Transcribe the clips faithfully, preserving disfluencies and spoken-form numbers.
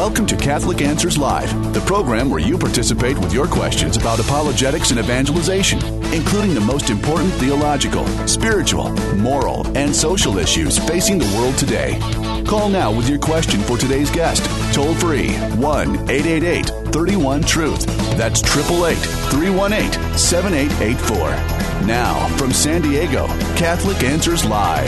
Welcome to Catholic Answers Live, the program where you participate with your questions about apologetics and evangelization, including the most important theological, spiritual, moral, and social issues facing the world today. Call now with your question for today's guest. Toll free, one eight eight eight, three one, truth. That's eight eight eight, three one eight, seven eight eight four. Now, from San Diego, Catholic Answers Live.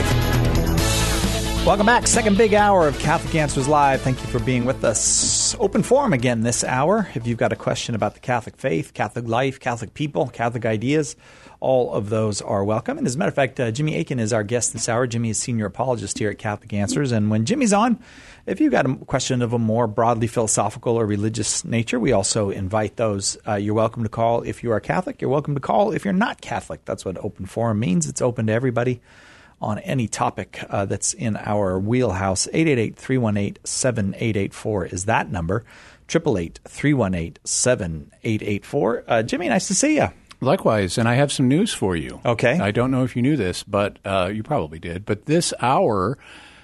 Welcome back. Second big hour of Catholic Answers Live. Thank you for being with us. Open forum again this hour. If you've got a question about the Catholic faith, Catholic life, Catholic people, Catholic ideas, all of those are welcome. And as a matter of fact, uh, Jimmy Akin is our guest this hour. Jimmy is senior apologist here at Catholic Answers. And when Jimmy's on, if you've got a question of a more broadly philosophical or religious nature, we also invite those. Uh, you're welcome to call if you are Catholic. You're welcome to call if you're not Catholic. That's what open forum means. It's open to everybody on any topic uh, that's in our wheelhouse. eight eight eight, three one eight, seven eight eight four is that number. eight eight eight, three one eight, seven eight eight four. Uh, Jimmy, nice to see you. Likewise, and I have some news for you. Okay. I don't know if you knew this, but uh, you probably did. But this hour,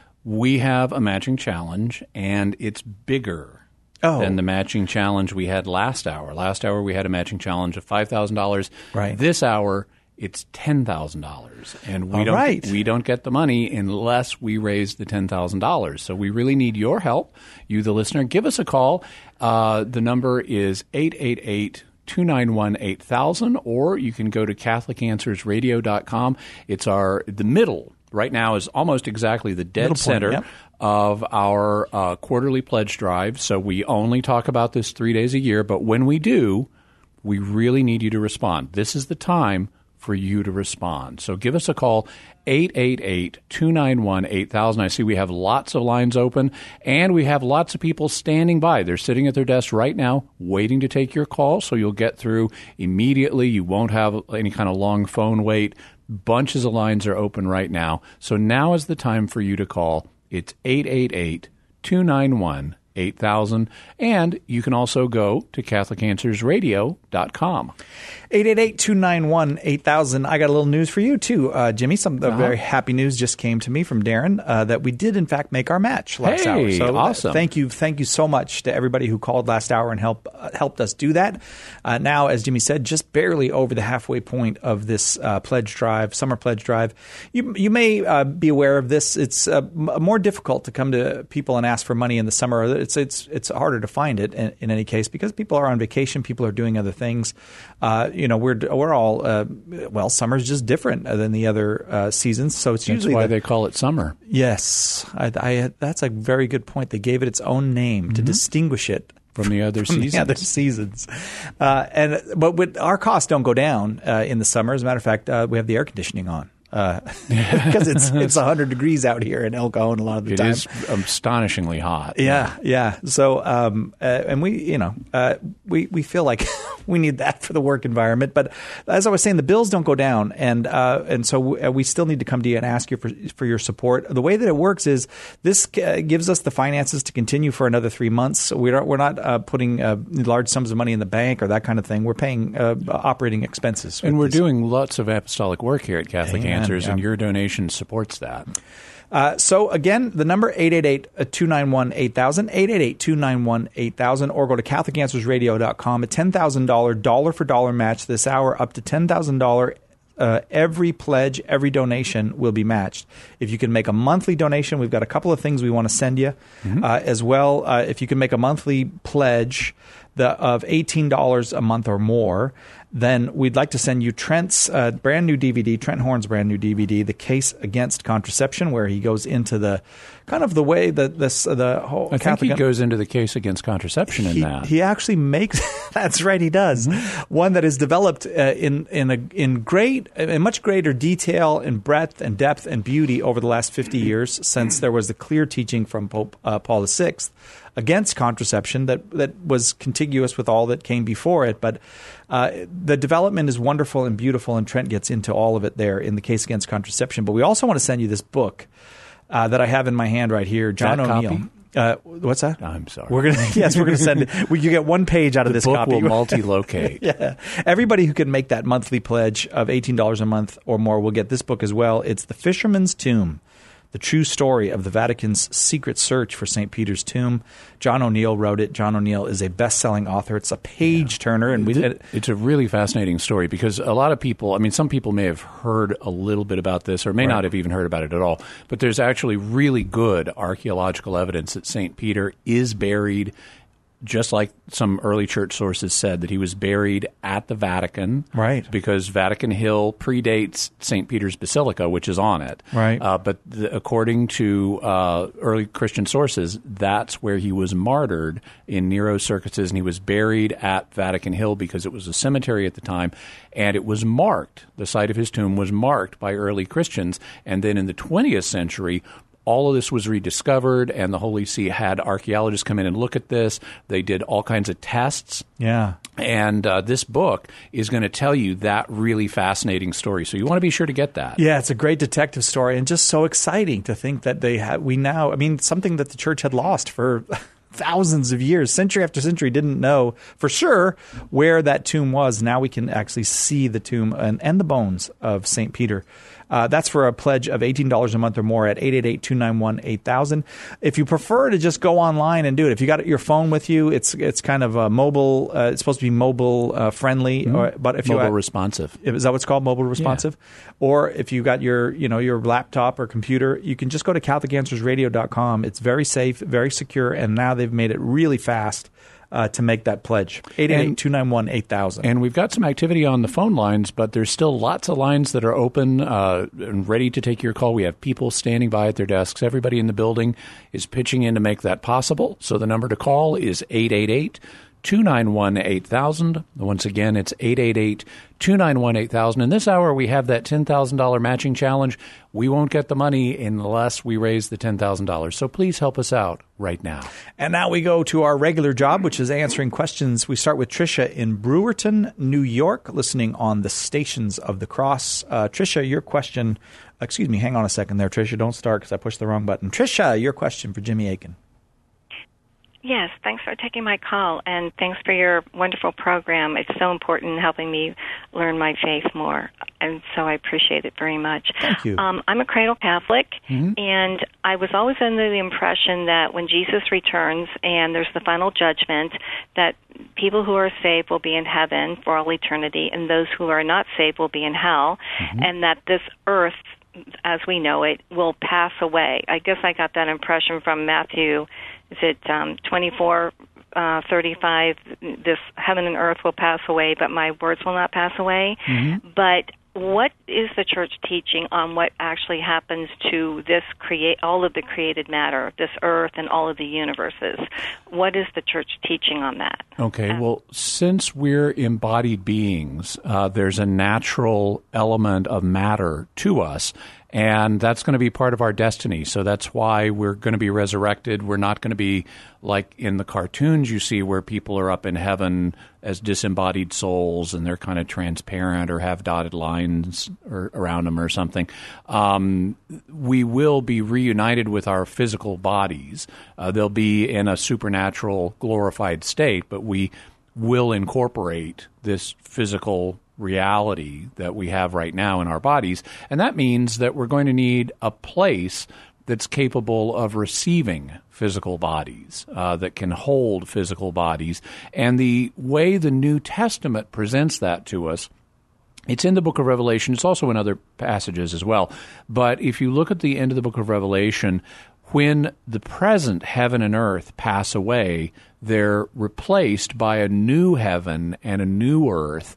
we have a matching challenge, and it's bigger oh. than the matching challenge we had last hour. Last hour, we had a matching challenge of five thousand dollars. Right. This hour, it's ten thousand dollars, and we All don't right. we don't get the money unless we raise the ten thousand dollars. So we really need your help. You, the listener, give us a call. Uh, the number is eight eight eight, two nine one, eight thousand, or you can go to catholic answers radio dot com. It's our the middle right now is almost exactly the dead Middle point, center yep. of our uh, quarterly pledge drive. So we only talk about this three days a year, but when we do, we really need you to respond. This is the time for you to respond. So give us a call, eight eight eight, two nine one, eight thousand. I see we have lots of lines open, and we have lots of people standing by. They're sitting at their desks right now waiting to take your call, so you'll get through immediately. You won't have any kind of long phone wait. Bunches of lines are open right now. So now is the time for you to call. It's eight eight eight, two nine one, eight thousand, and you can also go to catholic answers radio dot com. eight eight eight, two nine one, eight thousand. I got a little news for you, too, uh, Jimmy. Some uh-huh. very happy news just came to me from Darren uh, that we did, in fact, make our match last hey, hour. So awesome. Uh, thank you. Thank you so much to everybody who called last hour and help, uh, helped us do that. Uh, now, as Jimmy said, just barely over the halfway point of this uh, pledge drive, summer pledge drive. You, you may uh, be aware of this. It's uh, m- more difficult to come to people and ask for money in the summer. It's it's it's harder to find it in, in any case because people are on vacation, people are doing other things. Uh, you know, we're we're all uh, well, summer's just different than the other uh, seasons, so it's That's usually why the, they call it summer. Yes, I, I, that's a very good point. They gave it its own name mm-hmm. to distinguish it from the other from seasons. The other seasons, uh, and but with, our costs don't go down uh, in the summer. As a matter of fact, uh, we have the air conditioning on. Uh, because it's it's one hundred degrees out here in El Cajon a lot of the it time. It is astonishingly hot. Yeah, yeah. So, um, uh, and we, you know, uh, we we feel like we need that for the work environment. But as I was saying, the bills don't go down, and uh, and so we, we still need to come to you and ask you for for your support. The way that it works is this uh, gives us the finances to continue for another three months. So we're we're not uh, putting uh, large sums of money in the bank or that kind of thing. We're paying uh, operating expenses, and we're this. doing lots of apostolic work here at Catholic Amen. Answers, Yeah. and your donation supports that. Uh, so, again, the number eight eight eight, two nine one, eight thousand, eight eight eight, two nine one, eight thousand, or go to catholic answers radio dot com. A ten thousand dollars dollar-for-dollar match this hour, up to ten thousand dollars. Uh, every pledge, every donation will be matched. If you can make a monthly donation, we've got a couple of things we want to send you mm-hmm. uh, as well. Uh, if you can make a monthly pledge the, of eighteen dollars a month or more, then we'd like to send you Trent's uh, brand new D V D, Trent Horn's brand new D V D, The Case Against Contraception, where he goes into the kind of the way that this uh, the whole I Catholic think he goes into the case against contraception in he, that. He actually makes that's right, he does. Mm-hmm. One that is developed uh, in in a in great in much greater detail and breadth and depth and beauty over the last fifty years since there was the clear teaching from Pope uh, Paul the Sixth against contraception that that was contiguous with all that came before it, but uh, the development is wonderful and beautiful, and Trent gets into all of it there in The Case Against Contraception. But we also want to send you this book uh, that I have in my hand right here, John that O'Neill. Copy? Uh, what's that? I'm sorry. We're gonna yes, we're gonna send it. You get one page out of the this book copy. Will multi-locate. Yeah, everybody who can make that monthly pledge of eighteen dollars a month or more will get this book as well. It's The Fisherman's Tomb. The True Story of the Vatican's Secret Search for Saint Peter's Tomb. John O'Neill wrote it. John O'Neill is a best-selling author. It's a page-turner. and we. It, it's a really fascinating story because a lot of people, I mean, some people may have heard a little bit about this or may right. not have even heard about it at all, but there's actually really good archaeological evidence that Saint Peter is buried, just like some early church sources said, that he was buried at the Vatican. Right. Because Vatican Hill predates Saint Peter's Basilica, which is on it. Right. Uh, but the, according to uh, early Christian sources, that's where he was martyred in Nero's circuses, and he was buried at Vatican Hill because it was a cemetery at the time, and it was marked. The site of his tomb was marked by early Christians. And then in the twentieth century, all of this was rediscovered, and the Holy See had archaeologists come in and look at this. They did all kinds of tests. Yeah. And uh, this book is going to tell you that really fascinating story. So you want to be sure to get that. Yeah, it's a great detective story, and just so exciting to think that they had, we now, I mean, something that the church had lost for thousands of years, century after century, didn't know for sure where that tomb was. Now we can actually see the tomb and, and the bones of Saint Peter. Uh, that's for a pledge of eighteen dollars a month or more at eight eight eight, two nine one, eight thousand. If you prefer to just go online and do it, if you got your phone with you, it's it's kind of a mobile. Uh, it's supposed to be mobile uh, friendly, mm-hmm. or, but if mobile you mobile responsive, is that what's called mobile responsive? Yeah. Or if you got your you know your laptop or computer, you can just go to Catholic Answers Radio dot com. It's very safe, very secure, and now they've made it really fast. Uh, to make that pledge. eight eight eight, two nine one, eight thousand. And we've got some activity on the phone lines, but there's still lots of lines that are open uh, and ready to take your call. We have people standing by at their desks. Everybody in the building is pitching in to make that possible. So the number to call is eight eight eight, two nine one, eight thousand. Once again, it's eight eight eight, two nine one, eight thousand. In this hour, we have that ten thousand dollars matching challenge. We won't get the money unless we raise the ten thousand dollars. So please help us out right now. And now we go to our regular job, which is answering questions. We start with Tricia in Brewerton, New York, listening on the Stations of the Cross. Uh, Tricia, your question. Excuse me, hang on a second there, Tricia. Don't start because I pushed the wrong button. Tricia, your question for Jimmy Akin. Yes, thanks for taking my call, and thanks for your wonderful program. It's so important in helping me learn my faith more, and so I appreciate it very much. Thank you. Um, I'm a cradle Catholic, mm-hmm. and I was always under the impression that when Jesus returns and there's the final judgment, that people who are saved will be in heaven for all eternity, and those who are not saved will be in hell, mm-hmm. and that this earth, as we know it, will pass away. I guess I got that impression from Matthew. Is it um, twenty-four, uh, thirty-five? This heaven and earth will pass away, but my words will not pass away. Mm-hmm. But what is the church teaching on what actually happens to this create all of the created matter, this earth and all of the universes? What is the church teaching on that? Okay, um, well, since we're embodied beings, uh, there's a natural element of matter to us. And that's going to be part of our destiny. So that's why we're going to be resurrected. We're not going to be like in the cartoons you see where people are up in heaven as disembodied souls and they're kind of transparent or have dotted lines or, around them or something. Um, we will be reunited with our physical bodies. Uh, they'll be in a supernatural, glorified state, but we will incorporate this physical reality that we have right now in our bodies. And that means that we're going to need a place that's capable of receiving physical bodies, uh, that can hold physical bodies. And the way the New Testament presents that to us, it's in the book of Revelation. It's also in other passages as well. But if you look at the end of the book of Revelation, when the present heaven and earth pass away, they're replaced by a new heaven and a new earth,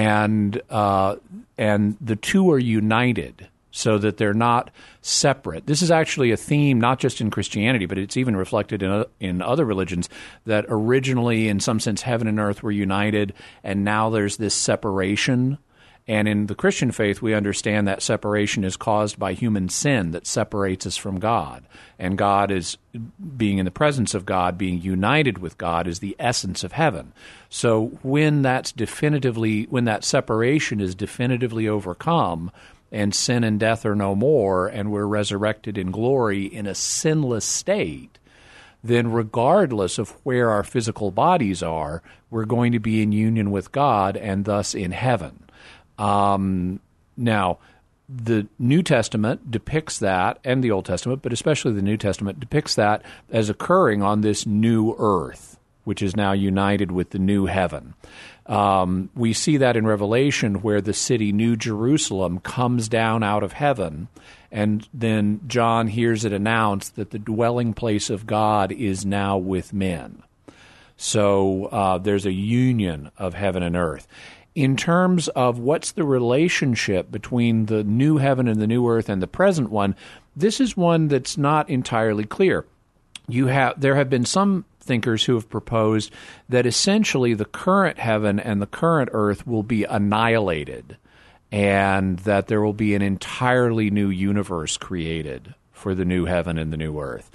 and uh, and the two are united so that they're not separate. This is actually a theme not just in Christianity, but it's even reflected in, in other religions, that originally, in some sense, heaven and earth were united, and now there's this separation. And in the Christian faith, we understand that separation is caused by human sin that separates us from God. And God is, being in the presence of God, being united with God, is the essence of heaven. So when that's definitively, when that separation is definitively overcome, and sin and death are no more, and we're resurrected in glory in a sinless state, then regardless of where our physical bodies are, we're going to be in union with God and thus in heaven. Um, now, the New Testament depicts that, and the Old Testament, but especially the New Testament, depicts that as occurring on this new earth, which is now united with the new heaven. Um, we see that in Revelation, where the city New Jerusalem comes down out of heaven, and then John hears it announced that the dwelling place of God is now with men. So uh, there's a union of heaven and earth. In terms of what's the relationship between the new heaven and the new earth and the present one, this is one that's not entirely clear. You have there have been some thinkers who have proposed that essentially the current heaven and the current earth will be annihilated, and that there will be an entirely new universe created for the new heaven and the new earth.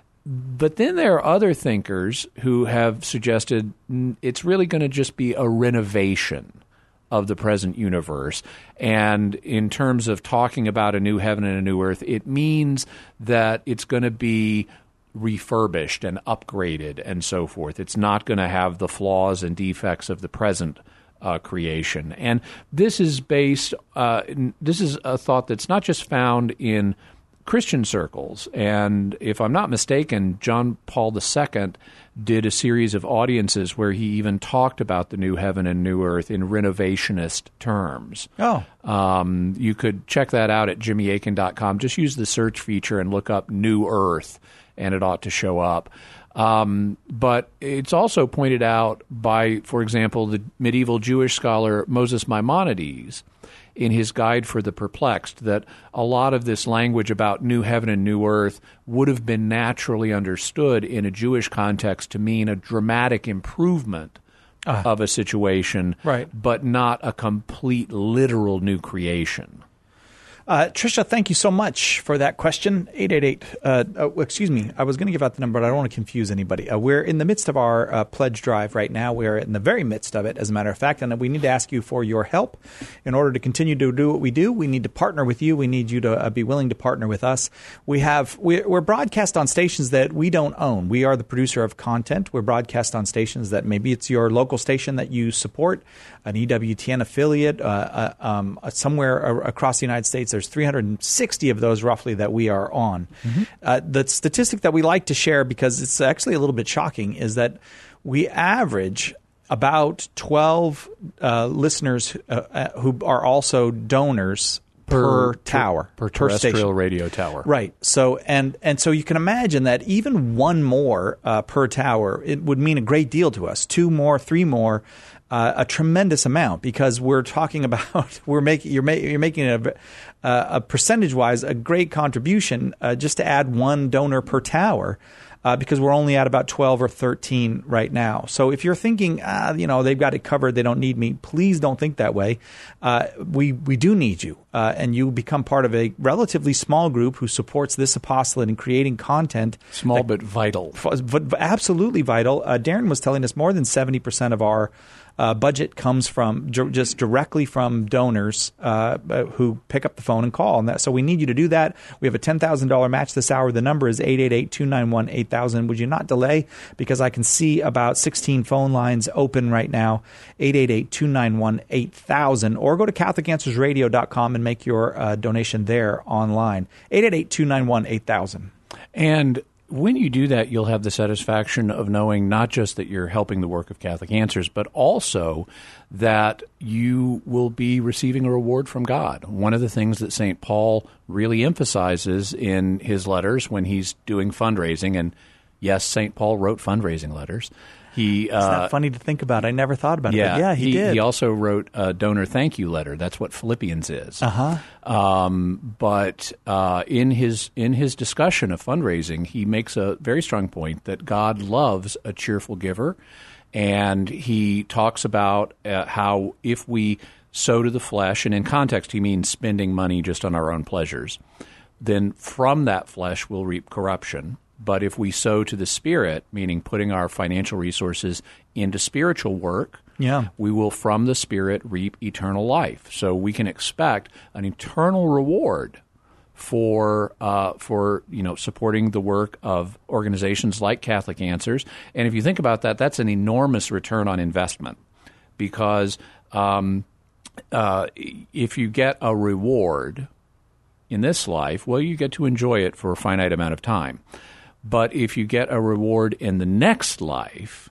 But then there are other thinkers who have suggested it's really going to just be a renovation of the present universe. And in terms of talking about a new heaven and a new earth, it means that it's going to be refurbished and upgraded and so forth. It's not going to have the flaws and defects of the present uh, creation. And this is based, uh, this is a thought that's not just found in Christian circles. And if I'm not mistaken, John Paul the Second did a series of audiences where he even talked about the new heaven and new earth in renovationist terms. Oh. Um, you could check that out at jimmy akin dot com. Just use the search feature and look up New Earth, and it ought to show up. Um, but it's also pointed out by, for example, the medieval Jewish scholar Moses Maimonides in his Guide for the Perplexed, that a lot of this language about new heaven and new earth would have been naturally understood in a Jewish context to mean a dramatic improvement uh, of a situation, right, but not a complete literal new creation. Uh, Tricia, thank you so much for that question. eight eight eight, uh, oh, excuse me, I was going to give out the number, but I don't want to confuse anybody. Uh, we're in the midst of our uh, pledge drive right now. We're in the very midst of it, as a matter of fact, and we need to ask you for your help. In order to continue to do what we do, we need to partner with you. We need you to uh, be willing to partner with us. We have, we're, we're broadcast on stations that we don't own. We are the producer of content. We're broadcast on stations that maybe it's your local station that you support, an E W T N affiliate, uh, uh, um, somewhere across the United States. There's three hundred sixty of those roughly that we are on. Mm-hmm. Uh, the statistic that we like to share, because it's actually a little bit shocking, is that we average about twelve uh, listeners uh, who are also donors per, per tower, per, per terrestrial per radio tower. Right. So and and so you can imagine that even one more uh, per tower, it would mean a great deal to us. Two more, three more. Uh, a tremendous amount, because we're talking about we're making you're, ma- you're making a, uh, a percentage wise a great contribution uh, just to add one donor per tower, uh, because we're only at about twelve or thirteen right now. So if you're thinking, ah, you know, they've got it covered, they don't need me, please don't think that way. Uh, we we do need you, uh, and you become part of a relatively small group who supports this apostolate in creating content. Small that, but vital, but absolutely vital. Uh, Darren was telling us more than seventy percent of our Uh, budget comes from just directly from donors uh, who pick up the phone and call. And that, so we need you to do that. We have a ten thousand dollars match this hour. The number is eight eight eight, two nine one, eight thousand. Would you not delay? Because I can see about sixteen phone lines open right now. eight eight eight, two nine one, eight thousand. Or go to catholic answers radio dot com and make your uh, donation there online. eight eight eight, two nine one, eight thousand. And when you do that, you'll have the satisfaction of knowing not just that you're helping the work of Catholic Answers, but also that you will be receiving a reward from God. One of the things that Saint Paul really emphasizes in his letters when he's doing fundraising, and yes, Saint Paul wrote fundraising letters. He, uh, Isn't that funny to think about? I never thought about yeah, it. But yeah, he, he did. He also wrote a donor thank you letter. That's what Philippians is. Uh-huh. Um, but uh, in his in his discussion of fundraising, he makes a very strong point that God loves a cheerful giver, and he talks about uh, how if we sow to the flesh, and in context he means spending money just on our own pleasures, then from that flesh we'll reap corruption. But if we sow to the Spirit, meaning putting our financial resources into spiritual work, yeah. we will from the Spirit reap eternal life. So we can expect an eternal reward for uh, for you know supporting the work of organizations like Catholic Answers. And if you think about that, that's an enormous return on investment, because um, uh, if you get a reward in this life, well, you get to enjoy it for a finite amount of time. But if you get a reward in the next life,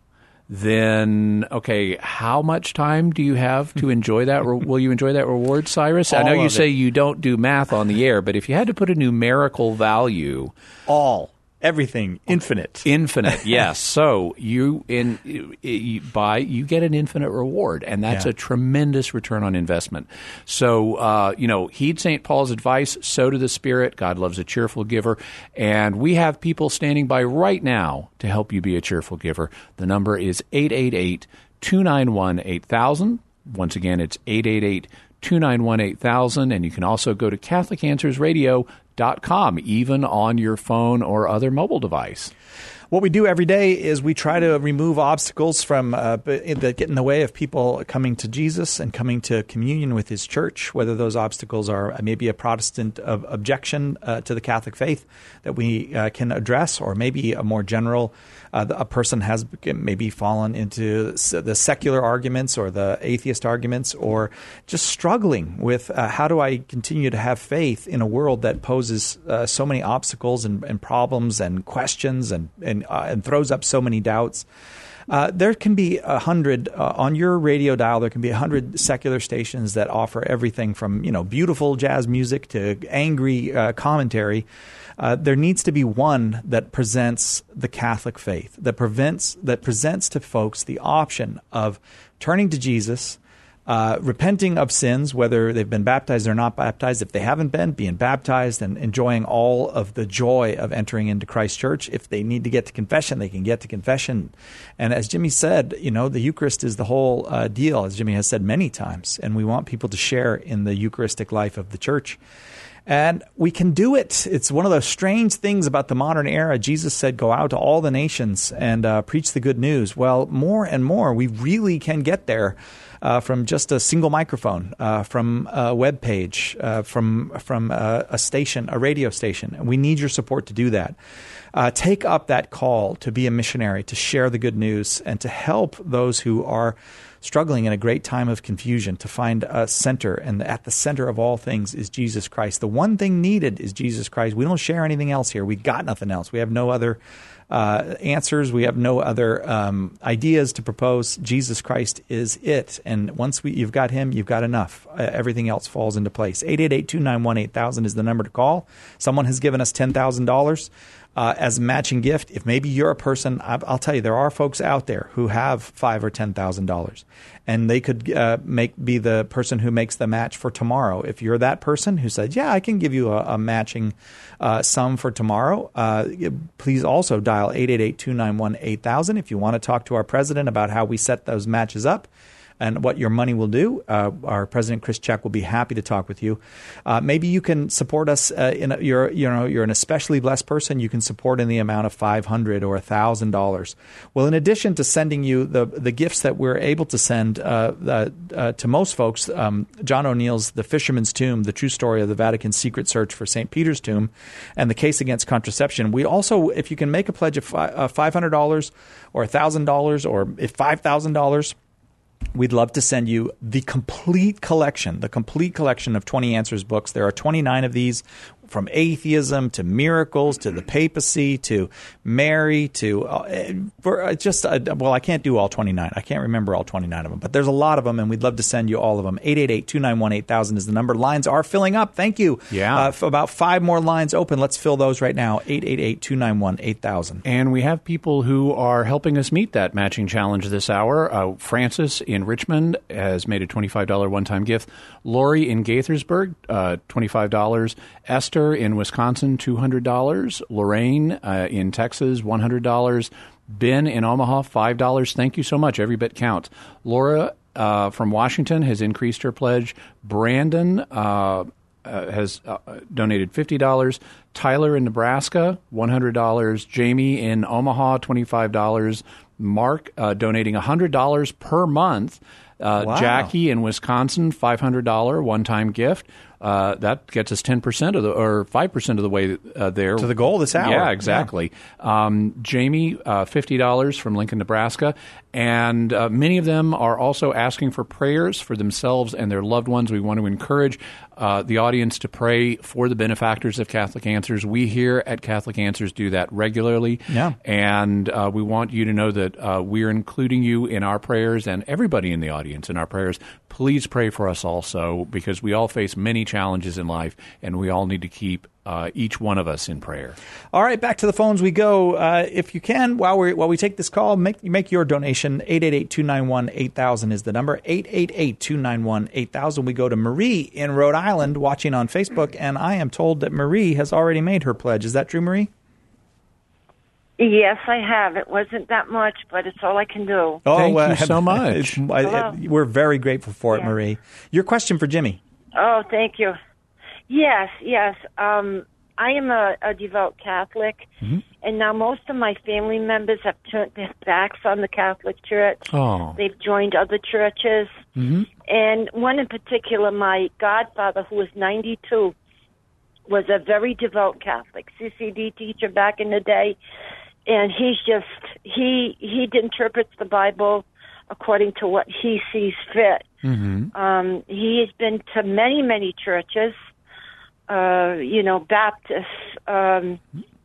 then, okay, how much time do you have to enjoy that? Re- will you enjoy that reward, Cyrus? All I know you of say it. you don't do math on the air, but if you had to put a numerical value, All. Everything. Infinite. infinite, yes. So you in you, by you get an infinite reward, and that's Yeah. a tremendous return on investment. So uh, you know, heed Saint Paul's advice. Sow to the Spirit. God loves a cheerful giver, and we have people standing by right now to help you be a cheerful giver. The number is eight eight eight, two nine one, eight thousand. Once again, it's eight eight eight, two nine one, eight thousand, and you can also go to Catholic Answers Radio dot com, even on your phone or other mobile device. What we do every day is we try to remove obstacles from uh, that get in the way of people coming to Jesus and coming to communion with his church, whether those obstacles are maybe a Protestant uh, objection uh, to the Catholic faith that we uh, can address, or maybe a more general, uh, a person has maybe fallen into the secular arguments or the atheist arguments, or just struggling with uh, how do I continue to have faith in a world that poses uh, so many obstacles and, and problems and questions and, and Uh, and throws up so many doubts. Uh, there can be a hundred uh, on your radio dial. There can be a hundred secular stations that offer everything from you know beautiful jazz music to angry uh, commentary. Uh, there needs to be one that presents the Catholic faith, that prevents that presents to folks the option of turning to Jesus, Uh, repenting of sins, whether they've been baptized or not baptized. If they haven't been, being baptized and enjoying all of the joy of entering into Christ's church. If they need to get to confession, they can get to confession. And as Jimmy said, you know, the Eucharist is the whole uh, deal, as Jimmy has said many times. And we want people to share in the Eucharistic life of the church. And we can do it. It's one of those strange things about the modern era. Jesus said, go out to all the nations and uh, preach the good news. Well, more and more, we really can get there uh, from just a single microphone, uh, from a web page, uh, from, from a, a station, a radio station. And we need your support to do that. Uh, take up that call to be a missionary, to share the good news, and to help those who are struggling in a great time of confusion, to find a center. And at the center of all things is Jesus Christ. The one thing needed is Jesus Christ. We don't share anything else here. We got nothing else. We have no other uh, answers. We have no other um, ideas to propose. Jesus Christ is it. And once we, you've got him, you've got enough. Uh, everything else falls into place. eight eight eight, two nine one, eight thousand is the number to call. Someone has given us ten thousand dollars. Uh, as a matching gift. If maybe you're a person, I'll tell you, there are folks out there who have five or ten thousand dollars, and they could uh, make be the person who makes the match for tomorrow. If you're that person who said, "Yeah, I can give you a, a matching uh, sum for tomorrow," uh, please also dial eight eight eight, two nine one, eight thousand if you want to talk to our president about how we set those matches up and what your money will do. Uh, our President Chris Check will be happy to talk with you. Uh, maybe you can support us. Uh, in a, you're you know you're an especially blessed person. You can support in the amount of five hundred or a thousand dollars. Well, in addition to sending you the the gifts that we're able to send uh, uh, uh, to most folks, um, John O'Neill's The Fisherman's Tomb, the true story of the Vatican's secret search for Saint Peter's tomb, and the case against contraception. We also, if you can make a pledge of fi- uh, five hundred dollars or a thousand dollars or if five thousand dollars. We'd love to send you the complete collection, the complete collection of twenty Answers books. There are twenty-nine of these, from atheism to miracles to the papacy to Mary to uh, for just uh, well, I can't do all twenty-nine. I can't remember all twenty-nine of them, but there's a lot of them, and we'd love to send you all of them. eight eight eight, two nine one, eight thousand is the number. Lines are filling up. Thank you. Yeah. Uh, for about five more lines open. Let's fill those right now. eight eight eight, two nine one, eight thousand. And we have people who are helping us meet that matching challenge this hour. Uh, Francis in Richmond has made a twenty-five dollars one-time gift. Lori in Gaithersburg, uh, twenty-five dollars. Esther in Wisconsin, two hundred dollars. Lorraine uh, in Texas, one hundred dollars. Ben in Omaha, five dollars. Thank you so much. Every bit counts. Laura uh, from Washington has increased her pledge. Brandon uh, uh, has uh, donated fifty dollars. Tyler in Nebraska, one hundred dollars. Jamie in Omaha, twenty-five dollars. Mark uh, donating one hundred dollars per month. Uh, Wow. Jackie in Wisconsin, five hundred dollars one-time gift. uh, that gets us ten percent of the, or five percent of the way uh, there. To the goal this hour. Yeah, exactly. Yeah. Um, Jamie, uh, fifty dollars from Lincoln, Nebraska. And uh, many of them are also asking for prayers for themselves and their loved ones. We want to encourage uh, the audience to pray for the benefactors of Catholic Answers. We here at Catholic Answers do that regularly. Yeah. And uh, we want you to know that uh, we're including you in our prayers and everybody in the audience in our prayers. Please pray for us also, because we all face many challenges in life, and we all need to keep uh, each one of us in prayer. All right, back to the phones we go. Uh, if you can, while we while we take this call, make make your donation. eight eight eight, two nine one, eight thousand is the number. eight eight eight, two nine one, eight thousand. We go to Marie in Rhode Island watching on Facebook, and I am told that Marie has already made her pledge. Is that true, Marie? Yes, I have. It wasn't that much, but it's all I can do. Oh, Thank uh, you so much. I, we're very grateful for it, Yeah. Marie. Your question for Jimmy. Oh, thank you. Yes, yes. Um, I am a, a devout Catholic, Mm-hmm. and now most of my family members have turned their backs on the Catholic Church. Oh. They've joined other churches. Mm-hmm. And one in particular, my godfather, who was ninety-two, was a very devout Catholic, C C D teacher back in the day. And he's just, he he interprets the Bible according to what he sees fit. Mm-hmm. Um, he has been to many, many churches, uh, you know, Baptists, um,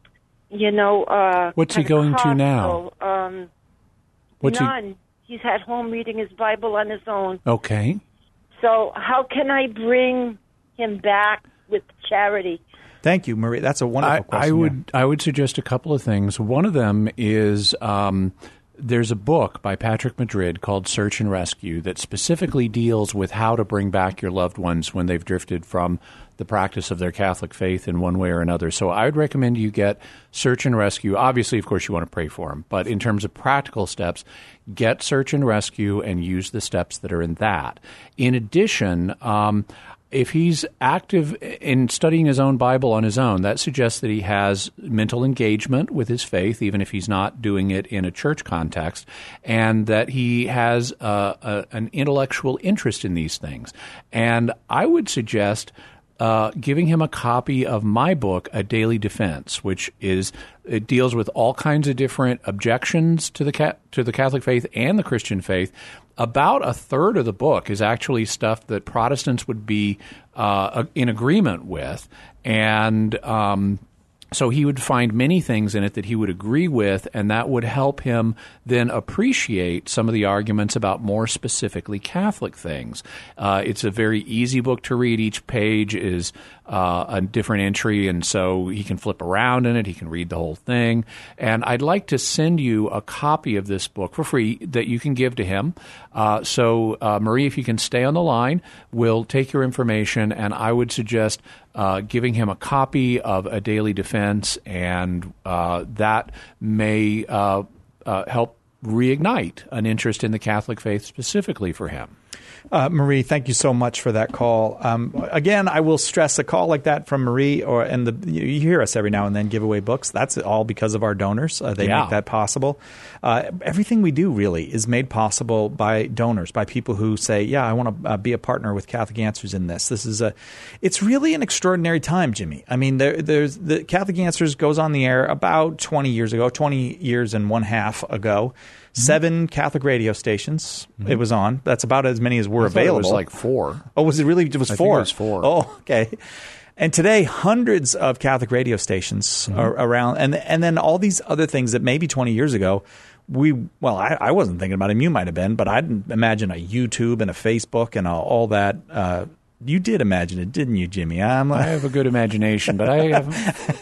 you know. Uh, What's he going to now? Um, What's he- none. He's at home reading his Bible on his own. Okay. So how can I bring him back with charity? Thank you, Marie. That's a wonderful I, question. I would I would suggest a couple of things. One of them is um, there's a book by Patrick Madrid called Search and Rescue that specifically deals with how to bring back your loved ones when they've drifted from the practice of their Catholic faith in one way or another. So I would recommend you get Search and Rescue. Obviously, of course, you want to pray for them. But in terms of practical steps, get Search and Rescue and use the steps that are in that. In addition, um, if he's active in studying his own Bible on his own, that suggests that he has mental engagement with his faith, even if he's not doing it in a church context, and that he has uh, a, an intellectual interest in these things. And I would suggest Uh, giving him a copy of my book, A Daily Defense, which is it deals with all kinds of different objections to the ca- to the Catholic faith and the Christian faith. About a third of the book is actually stuff that Protestants would be uh, in agreement with, and um, so he would find many things in it that he would agree with, and that would help him then appreciate some of the arguments about more specifically Catholic things. Uh, it's a very easy book to read. Each page is uh, a different entry, and so he can flip around in it. He can read the whole thing. And I'd like to send you a copy of this book for free that you can give to him. Uh, so, uh, Marie, if you can stay on the line, we'll take your information, and I would suggest Uh, giving him a copy of A Daily Defense, and uh, that may uh, uh, help reignite an interest in the Catholic faith specifically for him. Uh, Marie, thank you so much for that call. Um, again, I will stress a call like that from Marie, or and the, you hear us every now and then give away books. That's all because of our donors. Uh, they Yeah. make that possible. Uh, everything we do really is made possible by donors, by people who say, "Yeah, I want to uh, be a partner with Catholic Answers in this." This is a. It's really an extraordinary time, Jimmy. I mean, there, there's the Catholic Answers goes on the air about twenty years ago, twenty years and one half ago. Seven Catholic radio stations Mm-hmm. it was on. That's about as many as were I thought available. It was like four. Oh, was it really? It was I think four. it was four. Oh, okay. And today, hundreds of Catholic radio stations Mm-hmm. are around, and and then all these other things that maybe twenty years ago we well, I, I wasn't thinking about them. You might have been, but I didn't imagine a YouTube and a Facebook and a, all that. Uh, you did imagine it, didn't you, Jimmy? I'm, I have a good imagination, but I haven't.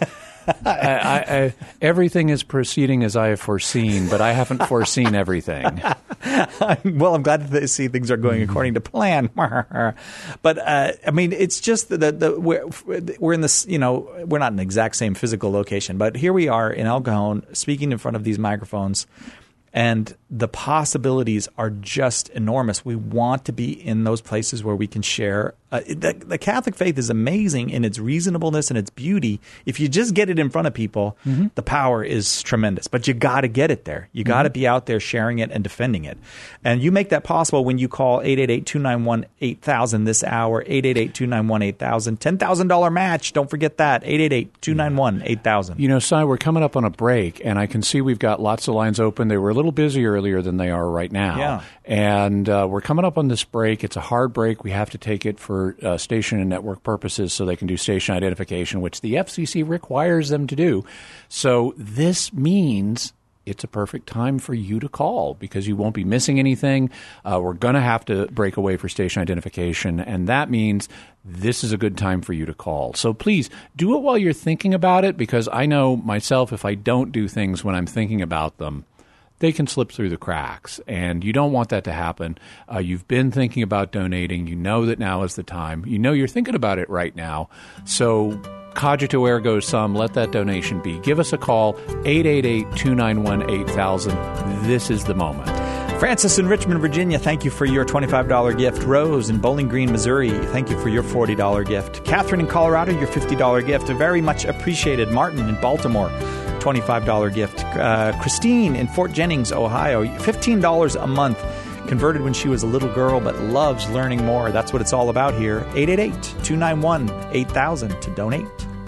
I, I, I, everything is proceeding as I have foreseen, but I haven't foreseen everything. Well, I'm glad to see things are going according to plan. But uh, I mean, it's just the, the we're, we're in this. You know, we're not in the exact same physical location, but here we are in El Cajon, speaking in front of these microphones, and the possibilities are just enormous. We want to be in those places where we can share Uh, the, the Catholic faith is amazing in its reasonableness and its beauty. If you just get it in front of people, mm-hmm. the power is tremendous. But you got to get it there. You got to mm-hmm. be out there sharing it and defending it. And you make that possible when you call eight eight eight, two nine one, eight thousand this hour, eight eight eight, two nine one, eight thousand. ten thousand dollars match. Don't forget that. eight eight eight, two nine one, eight thousand. You know, Si, we're coming up on a break, and I can see we've got lots of lines open. They were a little busy earlier than they are right now. Yeah. And uh, we're coming up on this break. It's a hard break. We have to take it for uh, station and network purposes so they can do station identification, which the F C C requires them to do. So this means it's a perfect time for you to call because you won't be missing anything. Uh, we're going to have to break away for station identification, and that means this is a good time for you to call. So please do it while you're thinking about it, because I know myself, if I don't do things when I'm thinking about them, they can slip through the cracks, and you don't want that to happen. Uh, you've been thinking about donating. You know that now is the time. You know you're thinking about it right now. So cogito ergo sum, let that donation be. Give us a call, eight eight eight, two nine one, eight thousand. This is the moment. Francis in Richmond, Virginia, thank you for your twenty-five dollars gift. Rose in Bowling Green, Missouri, thank you for your forty dollars gift. Catherine in Colorado, your fifty dollars gift. Very much appreciated. Martin in Baltimore, twenty-five dollars gift. Uh, Christine in Fort Jennings, Ohio, fifteen dollars a month. Converted when she was a little girl, but loves learning more. That's what it's all about here. eight eight eight, two nine one, eight thousand to donate.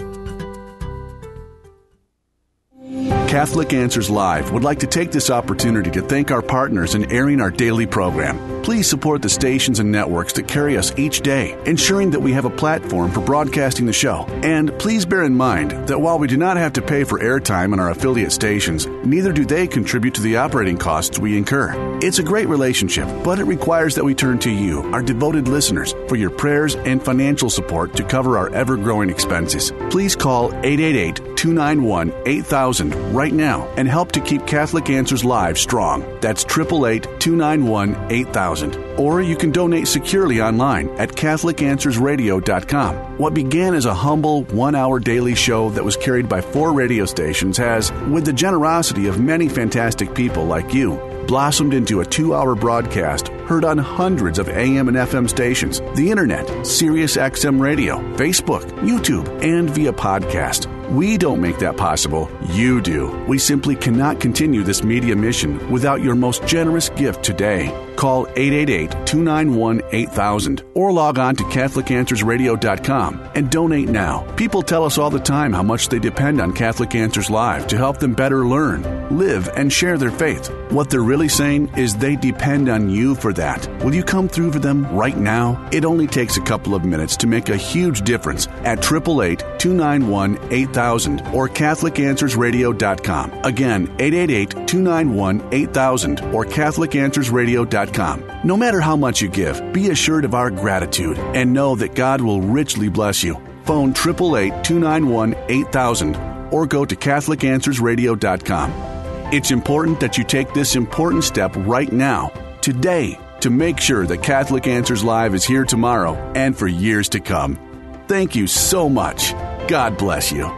Catholic Answers Live would like to take this opportunity to thank our partners in airing our daily program. Please support the stations and networks that carry us each day, ensuring that we have a platform for broadcasting the show. And please bear in mind that while we do not have to pay for airtime on our affiliate stations, neither do they contribute to the operating costs we incur. It's a great relationship, but it requires that we turn to you, our devoted listeners, for your prayers and financial support to cover our ever-growing expenses. Please call eight eight eight, two nine one, eight thousand right now and help to keep Catholic Answers Live strong. That's eight eight eight, two nine one, eight thousand. Or you can donate securely online at Catholic Answers Radio dot com. What began as a humble one-hour daily show that was carried by four radio stations has, with the generosity of many fantastic people like you, blossomed into a two-hour broadcast heard on hundreds of A M and F M stations, the internet, Sirius X M Radio, Facebook, YouTube, and via podcast. We don't make that possible. You do. We simply cannot continue this media mission without your most generous gift today. Call eight eight eight, two nine one, eight thousand or log on to Catholic Answers Radio dot com and donate now. People tell us all the time how much they depend on Catholic Answers Live to help them better learn, live, and share their faith. What they're really saying is they depend on you for that. Will you come through for them right now? It only takes a couple of minutes to make a huge difference at eight eight eight, two nine one, eight thousand or Catholic Answers Radio dot com. Again, eight eight eight, two nine one, eight thousand or Catholic Answers Radio dot com. No matter how much you give, be assured of our gratitude and know that God will richly bless you. Phone eight eight eight, two nine one, eight thousand or go to Catholic Answers Radio dot com. It's important that you take this important step right now, today, to make sure that Catholic Answers Live is here tomorrow and for years to come. Thank you so much. God bless you.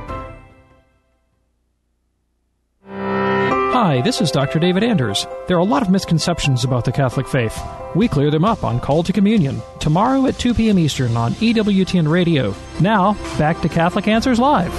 Hi, this is Doctor David Anders. There are a lot of misconceptions about the Catholic faith. We clear them up on Call to Communion, tomorrow at two p.m. Eastern on E W T N Radio. Now, back to Catholic Answers Live.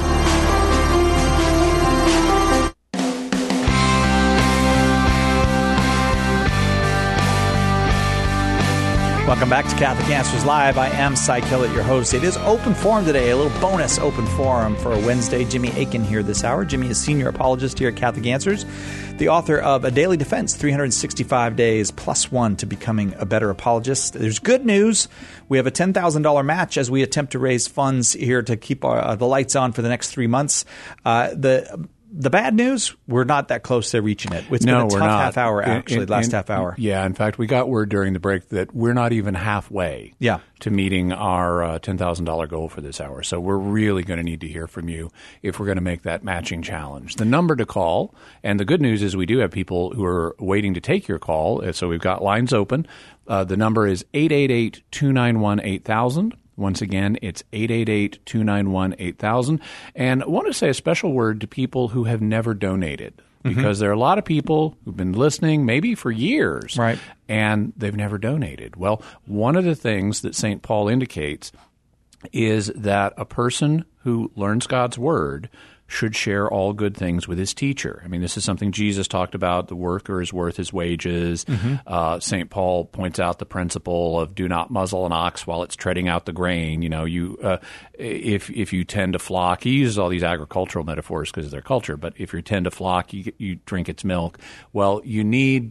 Welcome back to Catholic Answers Live. I am Cy Kellett, your host. It is open forum today, a little bonus open forum for a Wednesday. Jimmy Akin here this hour. Jimmy is senior apologist here at Catholic Answers, the author of A Daily Defense, three hundred sixty-five days plus one to becoming a better apologist. There's good news. We have a ten thousand dollars match as we attempt to raise funds here to keep our, uh, the lights on for the next three months. Uh, the The bad news, we're not that close to reaching it. It's no, been a tough we're not. half hour, actually, in, last in, half hour. Yeah, in fact, we got word during the break that we're not even halfway yeah. to meeting our uh, ten thousand dollars goal for this hour. So we're really going to need to hear from you if we're going to make that matching challenge. The number to call, and the good news is we do have people who are waiting to take your call, so we've got lines open. Uh, the number is eight eight eight, two nine one, eight thousand. Once again, it's eight eight eight, two nine one, eight thousand. And I want to say a special word to people who have never donated. because Mm-hmm. there are a lot of people who've been listening maybe for years, Right. and they've never donated. Well, one of the things that Saint Paul indicates is that a person who learns God's Word should share all good things with his teacher. I mean, this is something Jesus talked about. The worker is worth his wages. Mm-hmm. Uh, Saint Paul points out the principle of do not muzzle an ox while it's treading out the grain. You know, you uh, if if you tend to flock, he uses all these agricultural metaphors because of their culture, but if you tend to flock, you, you drink its milk. Well, you need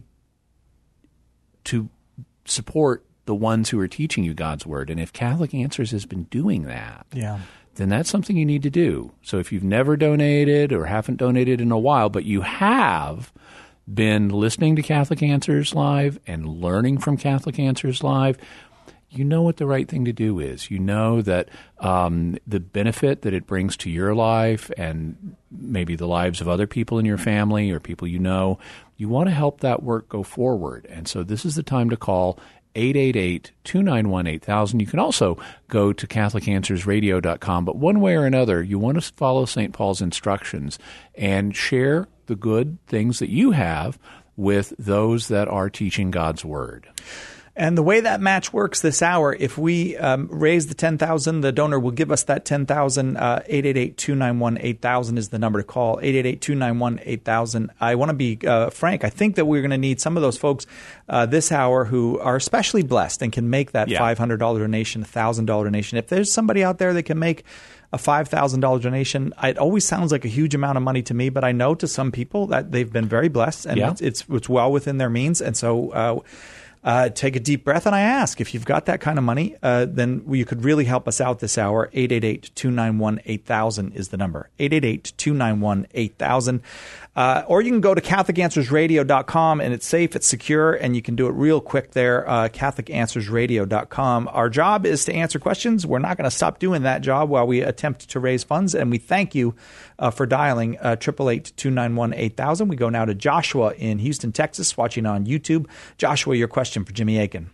to support the ones who are teaching you God's Word. And if Catholic Answers has been doing that, Yeah. then that's something you need to do. So if you've never donated or haven't donated in a while, but you have been listening to Catholic Answers Live and learning from Catholic Answers Live, you know what the right thing to do is. You know that um, the benefit that it brings to your life and maybe the lives of other people in your family or people you know, you want to help that work go forward. And so this is the time to call eight eight eight, two nine one, eight thousand. You can also go to Catholic Answers Radio dot com. But one way or another, you want to follow Saint Paul's instructions and share the good things that you have with those that are teaching God's Word. And the way that match works this hour, if we um, raise the ten thousand dollars, the donor will give us that ten thousand dollars. Uh, eight eight eight, two nine one, eight thousand is the number to call. eight eight eight, two nine one, eight thousand. I want to be uh, frank. I think that we're going to need some of those folks uh, this hour who are especially blessed and can make that Yeah. five hundred dollars donation, one thousand dollars donation. If there's somebody out there that can make a five thousand dollars donation, it always sounds like a huge amount of money to me, but I know to some people that they've been very blessed and Yeah. it's, it's, it's well within their means. And so uh, Uh, take a deep breath, and I ask, if you've got that kind of money, uh, then you could really help us out this hour. eight eight eight, two nine one, eight thousand is the number. eight eight eight, two nine one, eight thousand. Uh, or you can go to Catholic Answers Radio dot com, and it's safe, it's secure, and you can do it real quick there, uh, Catholic Answers Radio dot com. Our job is to answer questions. We're not going to stop doing that job while we attempt to raise funds, and we thank you uh, for dialing uh, eight eight eight, two nine one, eight thousand. We go now to Joshua in Houston, Texas, watching on YouTube. Joshua, your question for Jimmy Akin.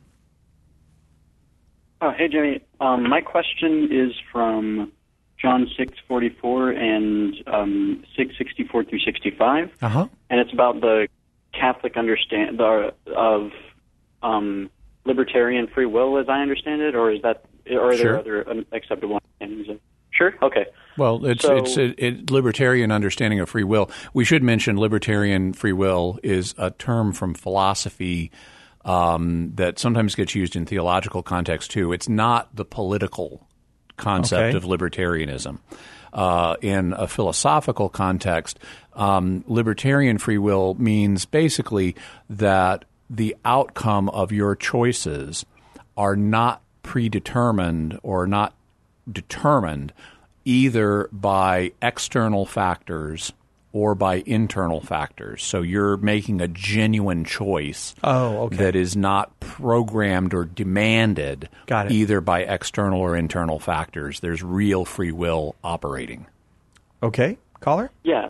Oh, hey, Jimmy. Um, my question is from John six forty-four and um, six sixty-four through sixty-five, Uh-huh. and it's about the Catholic understand the, of um, libertarian free will, as I understand it, or is that, or are Sure. there other um, acceptable understandings? Sure. Okay. Well, it's So- it's a, it, libertarian understanding of free will. We should mention libertarian free will is a term from philosophy um, that sometimes gets used in theological context too. It's not the political concept Okay. of libertarianism. Uh, in a philosophical context, um, libertarian free will means basically that the outcome of your choices are not predetermined or not determined either by external factors or by internal factors. So you're making a genuine choice Oh, okay. that is not programmed or demanded Got it. either by external or internal factors. There's real free will operating. Okay. Caller? Yeah.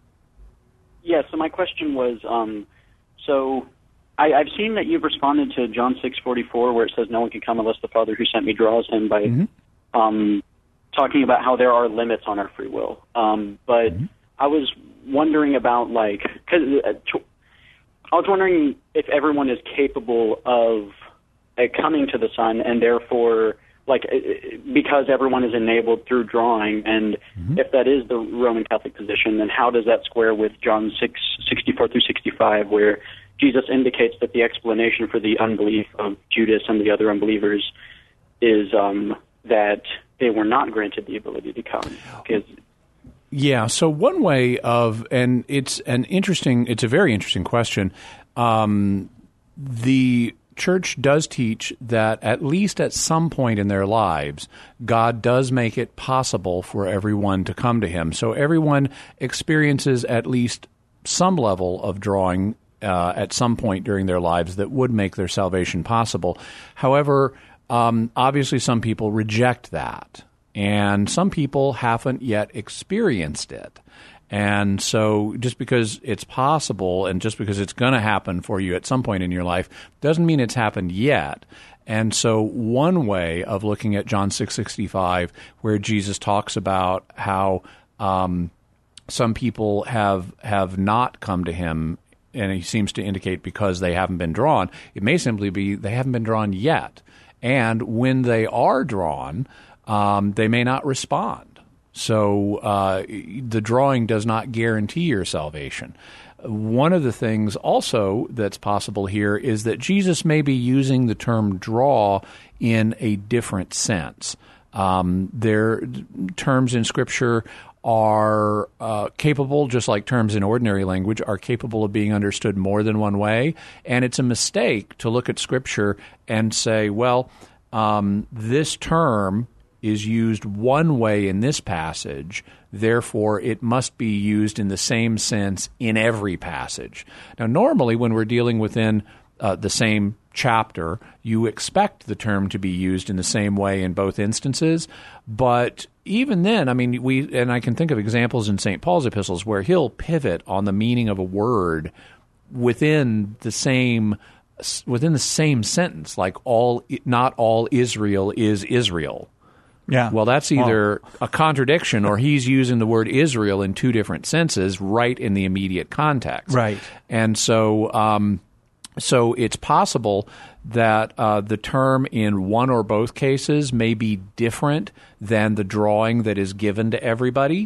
Yeah, so my question was, um, so I, I've seen that you've responded to John six forty-four where it says no one can come unless the Father who sent me draws him by Mm-hmm. um, talking about how there are limits on our free will. Um, but Mm-hmm. I was wondering about, like, cause, uh, t- I was wondering if everyone is capable of uh, coming to the Son and therefore, like, uh, because everyone is enabled through drawing, and Mm-hmm. if that is the Roman Catholic position, then how does that square with John six sixty-four through sixty-five, where Jesus indicates that the explanation for the unbelief of Judas and the other unbelievers is um, that they were not granted the ability to come? Because Yeah. So one way of, and it's an interesting, it's a very interesting question. Um, the church does teach that at least at some point in their lives, God does make it possible for everyone to come to Him. So everyone experiences at least some level of drawing uh, at some point during their lives that would make their salvation possible. However, um, obviously some people reject that. And some people haven't yet experienced it. And so just because it's possible and just because it's going to happen for you at some point in your life doesn't mean it's happened yet. And so one way of looking at John six sixty-five, where Jesus talks about how um, some people have have not come to him, and he seems to indicate because they haven't been drawn. It may simply be they haven't been drawn yet. And when they are drawn, um, they may not respond. So uh, the drawing does not guarantee your salvation. One of the things also that's possible here is that Jesus may be using the term draw in a different sense. Um, their terms in Scripture are uh, capable, just like terms in ordinary language, are capable of being understood more than one way. And it's a mistake to look at Scripture and say, well, um, this term is used one way in this passage, therefore it must be used in the same sense in every passage. Now, normally when we're dealing within uh, the same chapter, you expect the term to be used in the same way in both instances, but even then, I mean, we and I can think of examples in Saint Paul's epistles where he'll pivot on the meaning of a word within the same within the same sentence, like all not all Israel is Israel. Yeah. Well, that's either well. a contradiction or he's using the word Israel in two different senses right in the immediate context. Right. And so um, so it's possible that uh, the term in one or both cases may be different than the drawing that is given to everybody.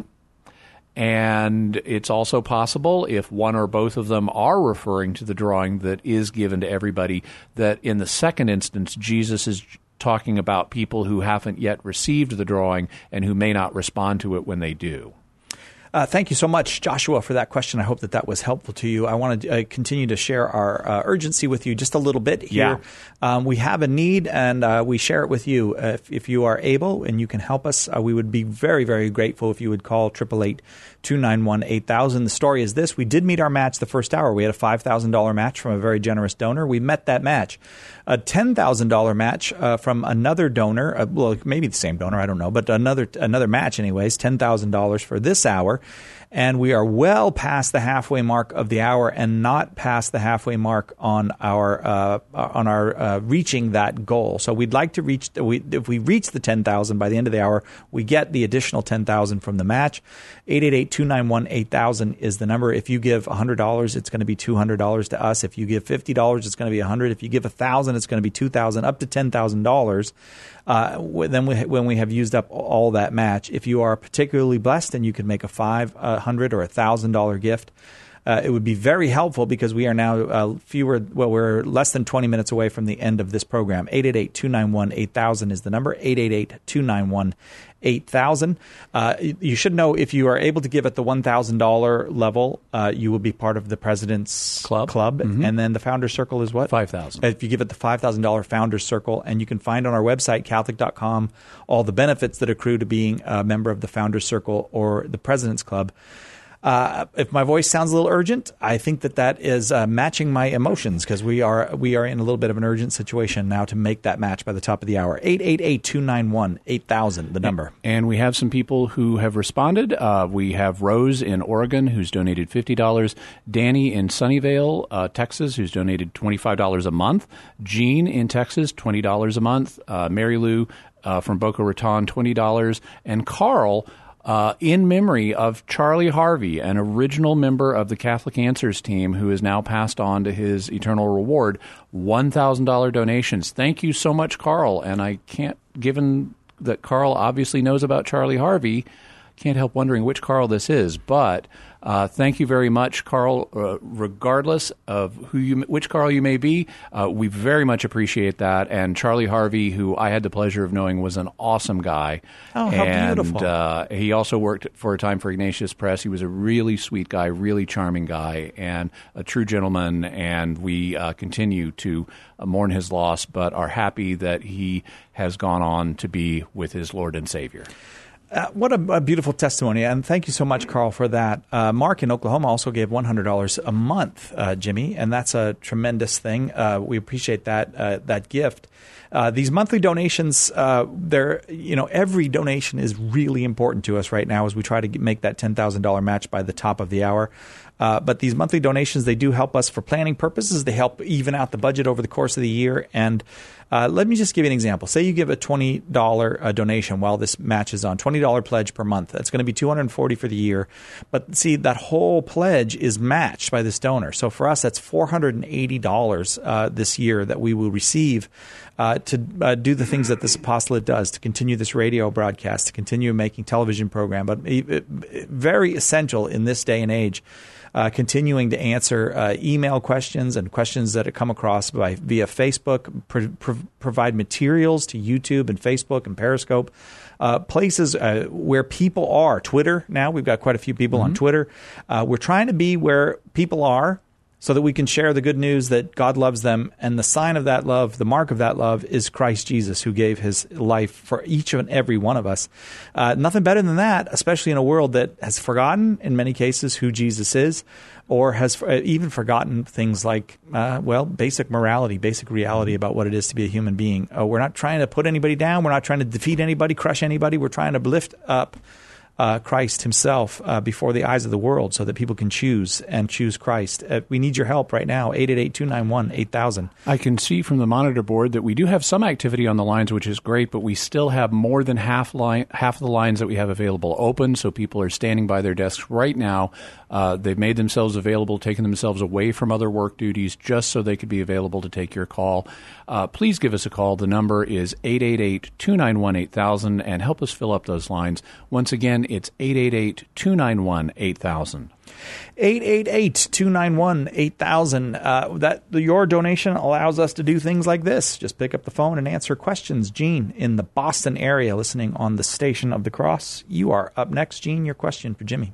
And it's also possible, if one or both of them are referring to the drawing that is given to everybody, that in the second instance, Jesus is talking about people who haven't yet received the drawing and who may not respond to it when they do. Uh, thank you so much, Joshua, for that question. I hope that that was helpful to you. I want to uh, continue to share our uh, urgency with you just a little bit here. Yeah. Um, we have a need, and uh, we share it with you. Uh, if, if you are able and you can help us, uh, we would be very, very grateful if you would call eight eight eight, two nine one, eight thousand. The story is this. We did meet our match the first hour. We had a five thousand dollars match from a very generous donor. We met that match. A ten thousand dollars match uh, from another donor, uh, well, maybe the same donor, I don't know, but another another match anyways, ten thousand dollars for this hour. And we are well past the halfway mark of the hour and not past the halfway mark on our uh, on our uh, reaching that goal. So we'd like to reach, we, if we reach the ten thousand by the end of the hour, we get the additional ten thousand from the match. eight eight eight, two nine one, eight thousand is the number. If you give one hundred dollars, it's going to be two hundred dollars to us. If you give fifty dollars, it's going to be one hundred dollars. If you give one thousand dollars, it's going to be two thousand dollars, up to ten thousand dollars. Uh, then we, when we have used up all that match, if you are particularly blessed and you can make a five hundred or a thousand dollar gift, uh, it would be very helpful because we are now uh, fewer. Well, we're less than twenty minutes away from the end of this program. eight eight eight, two nine one, eight thousand is the number. eight eight eight, two nine one, eight thousand. Uh, you should know if you are able to give at the one thousand dollars level, uh, you will be part of the President's Club. Club. Mm-hmm. And then the Founders Circle is what? five thousand dollars. If you give at the five thousand dollars Founders Circle, and you can find on our website, Catholic dot com, all the benefits that accrue to being a member of the Founders Circle or the President's Club. Uh, if my voice sounds a little urgent, I think that that is uh, matching my emotions because we are we are in a little bit of an urgent situation now to make that match by the top of the hour. eight eight eight, two nine one, eight thousand, the number. And we have some people who have responded. Uh, we have Rose in Oregon who's donated fifty dollars. Danny in Sunnyvale, uh, Texas, who's donated twenty-five dollars a month. Jean in Texas, twenty dollars a month. Uh, Mary Lou uh, from Boca Raton, twenty dollars. And Carl, Uh, in memory of Charlie Harvey, an original member of the Catholic Answers team who has now passed on to his eternal reward, one thousand dollars donations. Thank you so much, Carl. And I can't, given that Carl obviously knows about Charlie Harvey, can't help wondering which Carl this is. But uh, thank you very much, Carl. Uh, regardless of who you, which Carl you may be, uh, we very much appreciate that. And Charlie Harvey, who I had the pleasure of knowing, was an awesome guy. Oh, how and, beautiful! Uh, he also worked for a time for Ignatius Press. He was a really sweet guy, really charming guy, and a true gentleman. And we uh, continue to uh, mourn his loss, but are happy that he has gone on to be with his Lord and Savior. Uh, what a, a beautiful testimony, and thank you so much, Carl, for that. Uh, Mark in Oklahoma also gave one hundred dollars a month, uh, Jimmy, and that's a tremendous thing. Uh, we appreciate that uh, that gift. Uh, these monthly donations, uh, they're, you know, every donation is really important to us right now as we try to get, make that ten thousand dollars match by the top of the hour. Uh, but these monthly donations, they do help us for planning purposes. They help even out the budget over the course of the year. And uh, let me just give you an example. Say you give a twenty dollars uh, donation while this match is on, twenty dollars pledge per month. That's going to be two hundred forty dollars for the year. But see, that whole pledge is matched by this donor. So for us, that's four hundred eighty dollars uh, this year that we will receive uh, to uh, do the things that this apostolate does, to continue this radio broadcast, to continue making television program. But it, it, very essential in this day and age. Uh, continuing to answer uh, email questions and questions that come across by via Facebook, pro- pro- provide materials to YouTube and Facebook and Periscope, uh, places uh, where people are. Twitter now, we've got quite a few people mm-hmm. on Twitter. Uh, we're trying to be where people are so that we can share the good news that God loves them. And the sign of that love, the mark of that love, is Christ Jesus, who gave his life for each and every one of us. Uh, nothing better than that, especially in a world that has forgotten, in many cases, who Jesus is, or has even forgotten things like, uh, well, basic morality, basic reality about what it is to be a human being. Uh, we're not trying to put anybody down. We're not trying to defeat anybody, crush anybody. We're trying to lift up Uh, Christ himself uh, before the eyes of the world so that people can choose and choose Christ. Uh, we need your help right now, eight eight eight, two nine one, eight thousand. I can see from the monitor board that we do have some activity on the lines, which is great, but we still have more than half line, half of the lines that we have available open, so people are standing by their desks right now. Uh, they've made themselves available, taken themselves away from other work duties just so they could be available to take your call. Uh, please give us a call. The number is eight eight eight, two nine one, eight thousand, and help us fill up those lines. Once again, it's eight eight eight, two nine one, eight thousand. eight eight eight, two nine one, eight thousand. Uh, that your donation allows us to do things like this. Just pick up the phone and answer questions. Gene in the Boston area, listening on the Station of the Cross. You are up next, Gene. Your question for Jimmy.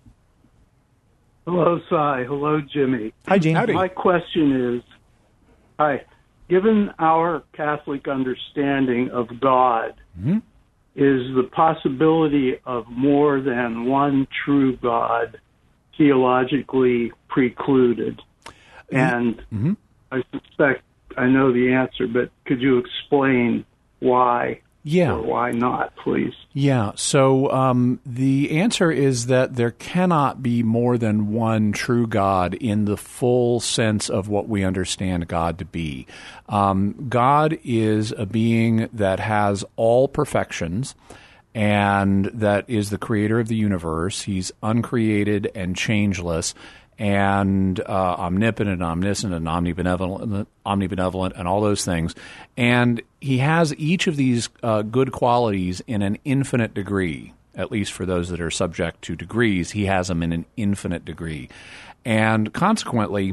Hello, Cy. Hello, Jimmy. Hi, Gene. Howdy. My question is, hi, given our Catholic understanding of God, mm-hmm. is the possibility of more than one true God theologically precluded? And mm-hmm. I suspect I know the answer, but could you explain why yeah. or why not, please? Yeah, so um, the answer is that there cannot be more than one true God in the full sense of what we understand God to be. Um, God is a being that has all perfections, and that is the creator of the universe. He's uncreated and changeless, and uh, omnipotent, and omniscient, and omnibenevolent, omnibenevolent, and all those things. And he has each of these uh, good qualities in an infinite degree, at least for those that are subject to degrees. He has them in an infinite degree. And consequently,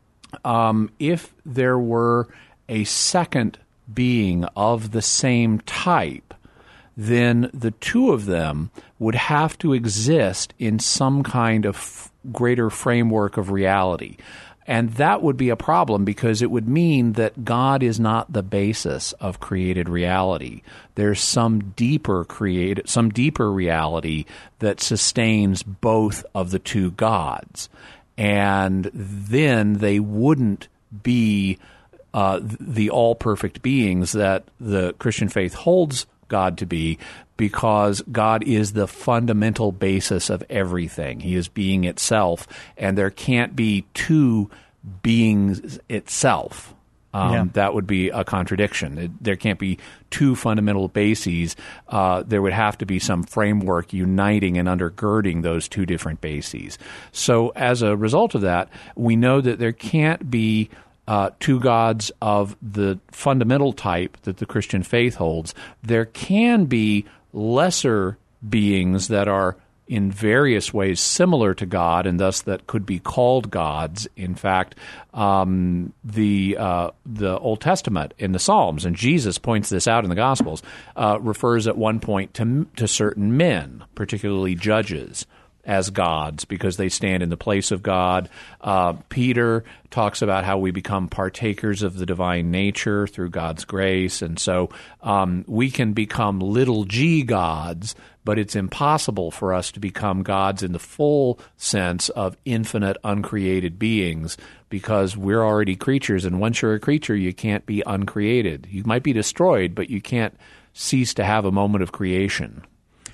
um, if there were a second being of the same type, then the two of them would have to exist in some kind of f- greater framework of reality. And that would be a problem because it would mean that God is not the basis of created reality. There's some deeper create, some deeper reality that sustains both of the two gods. And then they wouldn't be uh, the all-perfect beings that the Christian faith holds God to be, because God is the fundamental basis of everything. He is being itself, and there can't be two beings itself. Um, yeah. That would be a contradiction. It, there can't be two fundamental bases. Uh, there would have to be some framework uniting and undergirding those two different bases. So as a result of that, we know that there can't be Uh, two gods of the fundamental type that the Christian faith holds. There can be lesser beings that are in various ways similar to God, and thus that could be called gods. In fact, um, the uh, the Old Testament in the Psalms, and Jesus points this out in the Gospels, uh, refers at one point to to certain men, particularly judges, as gods, because they stand in the place of God. Uh, Peter talks about how we become partakers of the divine nature through God's grace, and so um, we can become little g gods, but it's impossible for us to become gods in the full sense of infinite, uncreated beings, because we're already creatures, and once you're a creature, you can't be uncreated. You might be destroyed, but you can't cease to have a moment of creation.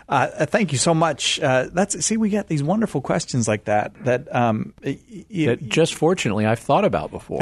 Uh, thank you so much. Uh, that's see, we get these wonderful questions like that. That, um, you, that just fortunately I've thought about before.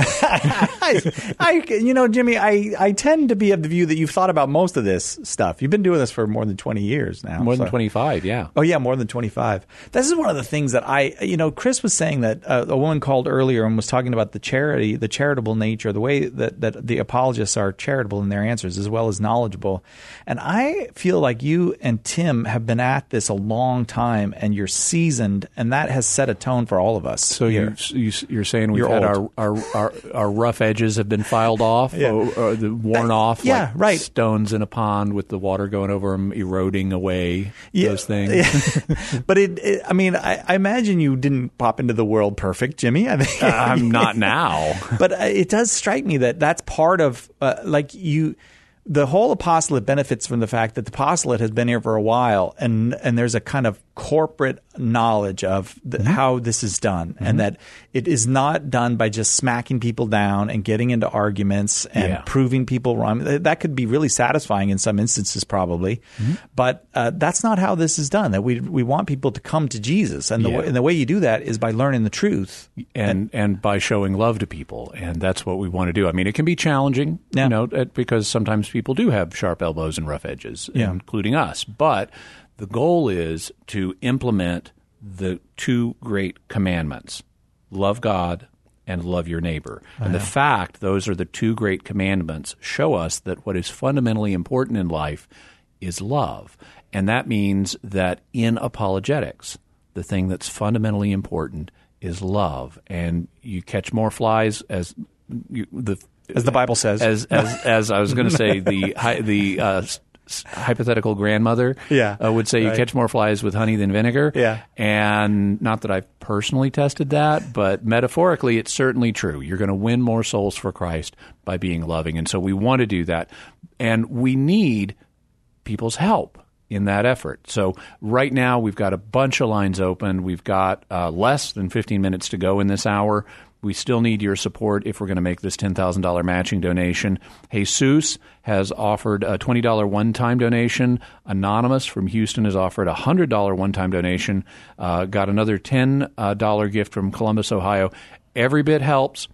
I, I, you know, Jimmy, I, I tend to be of the view that you've thought about most of this stuff. You've been doing this for more than twenty years now. More so. than twenty-five, yeah. Oh, yeah, more than twenty-five. This is one of the things that I, you know, Chris was saying that uh, a woman called earlier and was talking about the charity, the charitable nature, the way that, that the apologists are charitable in their answers as well as knowledgeable. And I feel like you and Tim have been at this a long time and you're seasoned, and that has set a tone for all of us. So you, you, you're saying we've you're had our, old. our, our, our rough edges have been filed off, Yeah. or, or the worn Uh, off, yeah, like right. stones in a pond with the water going over them, eroding away, Yeah. those things. Yeah. But it, it, I mean, I, I imagine you didn't pop into the world perfect, Jimmy. I mean, uh, I'm not now. But uh, it does strike me that that's part of, uh, like you, the whole apostolate benefits from the fact that the apostolate has been here for a while, and and there's a kind of corporate knowledge of the, mm-hmm. how this is done, mm-hmm. and that it is not done by just smacking people down and getting into arguments and yeah. proving people wrong. That could be really satisfying in some instances, probably, mm-hmm. but uh, that's not how this is done. That we we want people to come to Jesus, and the yeah. way, and the way you do that is by learning the truth and and, and by showing love to people, and that's what we want to do. I mean, it can be challenging, yeah. you know, because sometimes people do have sharp elbows and rough edges, yeah. including us. But the goal is to implement the two great commandments: love God and love your neighbor. Oh, and yeah. the fact those are the two great commandments show us that what is fundamentally important in life is love. And that means that in apologetics, the thing that's fundamentally important is love. And you catch more flies as you, the As the Bible says. As as, as I was going to say, the the uh, hypothetical grandmother yeah, uh, would say right. you catch more flies with honey than vinegar. Yeah. And not that I've personally tested that, but metaphorically it's certainly true. You're going to win more souls for Christ by being loving. And so we want to do that. And we need people's help in that effort. So right now we've got a bunch of lines open. We've got uh, less than fifteen minutes to go in this hour. We still need your support if we're going to make this ten thousand dollars matching donation. Jesus has offered a twenty dollars one-time donation. Anonymous from Houston has offered a one hundred dollars one-time donation. Uh, got another ten dollars gift from Columbus, Ohio. Every bit helps.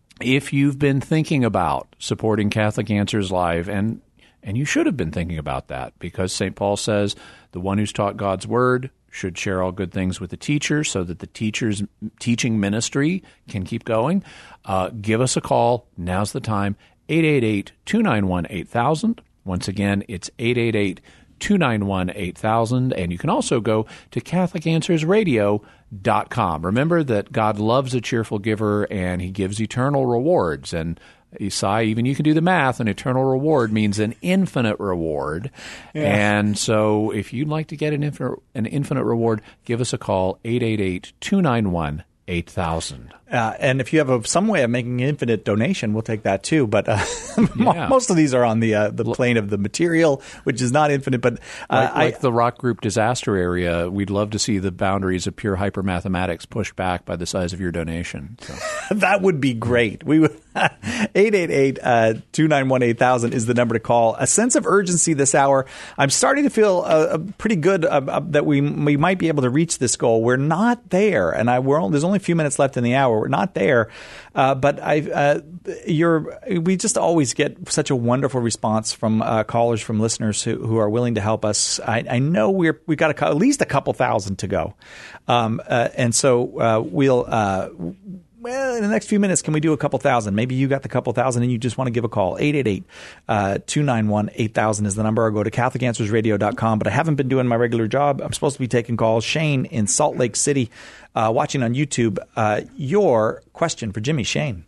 If you've been thinking about supporting Catholic Answers Live, and and you should have been thinking about that, because Saint Paul says the one who's taught God's Word should share all good things with the teacher so that the teacher's teaching ministry can keep going. Uh, give us a call. Now's the time. eight eight eight, two nine one, eight thousand. Once again, it's eight eight eight, two nine one, eight thousand. And you can also go to Catholic Answers Radio dot com. Remember that God loves a cheerful giver, and he gives eternal rewards. And Isai, even you can do the math. An eternal reward means an infinite reward. Yeah. And so if you'd like to get an infinite, an infinite reward, give us a call, eight eight eight, two nine one, eight thousand. Uh, and if you have a, some way of making an infinite donation, we'll take that too. But uh, yeah. most of these are on the uh, the plane of the material, which is not infinite. But uh, like, like I, the rock group disaster area, we'd love to see the boundaries of pure hypermathematics pushed back by the size of your donation. So. That would be great. We would eight eight eight, two nine one, eight thousand is the number to call. A sense of urgency this hour. I'm starting to feel uh, pretty good uh, uh, that we we might be able to reach this goal. We're not there, and I we're only, there's only a few minutes left in the hour. We're not there, uh, but I uh, you're we just always get such a wonderful response from uh, callers, from listeners who, who are willing to help us. I, I know we're we've got a, at least a couple thousand to go, um, uh, and so uh, we'll. Uh, Well, in the next few minutes, can we do a couple thousand? Maybe you got the couple thousand and you just want to give a call. eight eight eight, two nine one, eight thousand is the number. Or go to Catholic Answers Radio dot com. But I haven't been doing my regular job. I'm supposed to be taking calls. Shane in Salt Lake City, uh, watching on YouTube. Uh, your question for Jimmy. Shane.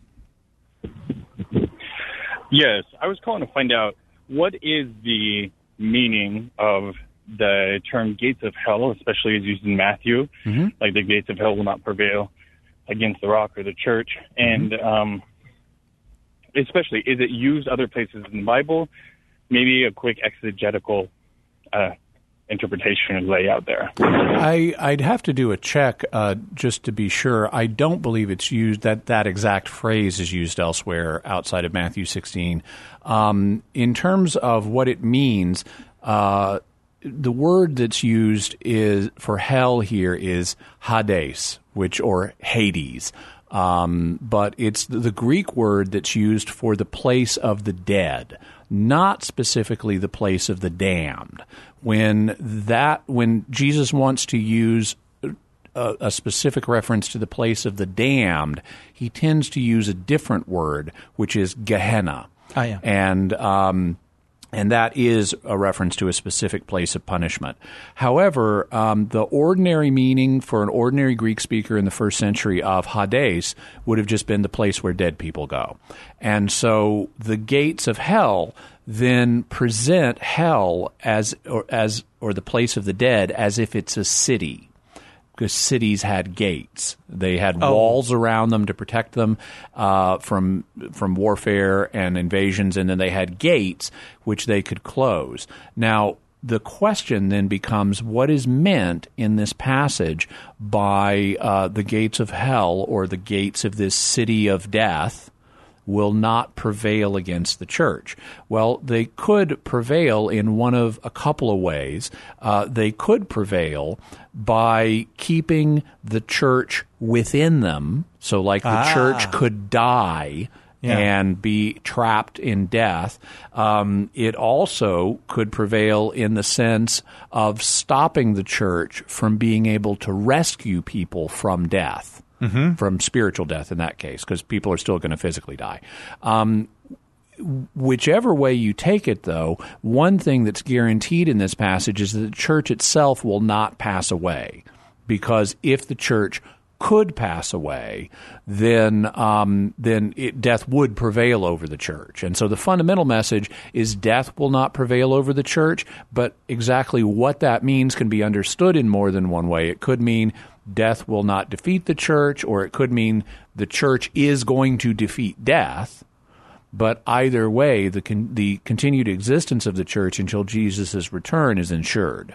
Yes, I was calling to find out what is the meaning of the term gates of hell, especially as used in Matthew, mm-hmm. like the gates of hell will not prevail against the rock or the church, and um, especially, is it used other places in the Bible? Maybe a quick exegetical uh, interpretation and lay out there. I, I'd have to do a check uh, just to be sure. I don't believe it's used, that that exact phrase is used elsewhere outside of Matthew sixteen. Um, in terms of what it means, uh, the word that's used is for hell here is Hades, which or Hades. Um, but it's the Greek word that's used for the place of the dead, not specifically the place of the damned. When that, when Jesus wants to use a, a specific reference to the place of the damned, he tends to use a different word, which is Gehenna. Oh, yeah. And um, and that is a reference to a specific place of punishment. However, um, the ordinary meaning for an ordinary Greek speaker in the first century of Hades would have just been the place where dead people go. And so the gates of hell then present hell as or as or the place of the dead as if it's a city. Because cities had gates. They had oh. walls around them to protect them uh, from from warfare and invasions, and then they had gates which they could close. Now, the question then becomes, what is meant in this passage by uh, the gates of hell or the gates of this city of death will not prevail against the church? Well, they could prevail in one of a couple of ways. Uh, they could prevail by keeping the church within them. So like the ah. church could die yeah. and be trapped in death. Um, it also could prevail in the sense of stopping the church from being able to rescue people from death. Mm-hmm. From spiritual death in that case, because people are still going to physically die. Um, whichever way you take it, though, one thing that's guaranteed in this passage is that the church itself will not pass away, because if the church could pass away, then um, then it, death would prevail over the church. And so the fundamental message is death will not prevail over the church, but exactly what that means can be understood in more than one way. It could mean death will not defeat the church, or it could mean the church is going to defeat death. But either way, the con- the continued existence of the church until Jesus' return is ensured.